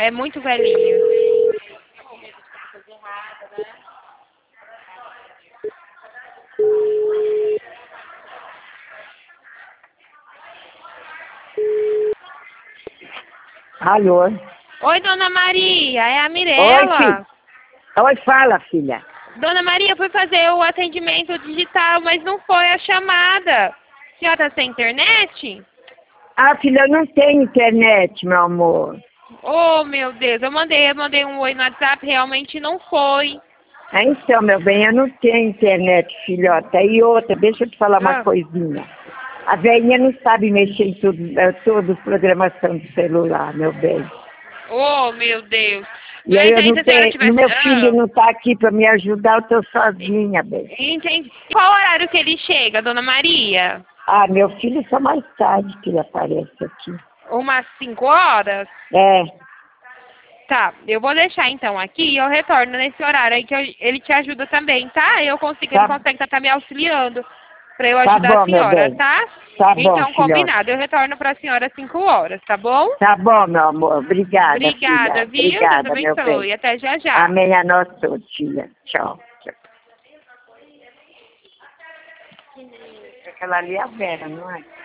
É muito velhinho. Alô? Oi, Dona Maria, é a Oi, Mirella. filha. Oi, fala, filha. Dona Maria, eu fui fazer o atendimento digital, mas não foi a chamada. A senhora tá sem internet? Ah, filha, eu não tenho internet, meu amor. Oh, meu Deus, eu mandei um oi no WhatsApp, realmente não foi. Ah, então, meu bem, eu não tenho internet, filhota. E outra, deixa eu te falar uma Ah, coisinha. A velhinha não sabe mexer em tudo programação do celular, meu bem. oh, meu Deus. E aí Mas eu aí não se a senhora tenho, tivesse... meu filho não tá aqui para me ajudar, eu tô sozinha, bem. Entendi. Qual horário que ele chega, Dona Maria? Ah, meu filho só mais tarde que ele aparece aqui. Umas 5 horas? É, Tá, eu vou deixar então aqui e eu retorno nesse horário aí que ele te ajuda também, tá? Ele tá, consegue estar me auxiliando pra eu tá ajudar a bom, meu senhora, bem. tá? Tá bom, Então, filhote. combinado, eu retorno pra senhora às 5 horas, tá bom? Tá bom, meu amor. Obrigada, filha. Obrigada, viu? Deus Obrigada, meu bem. abençoe. Até já já. Amém a nós todos, filha. Tchau. Tchau. Aquela ali é a Vera, não é?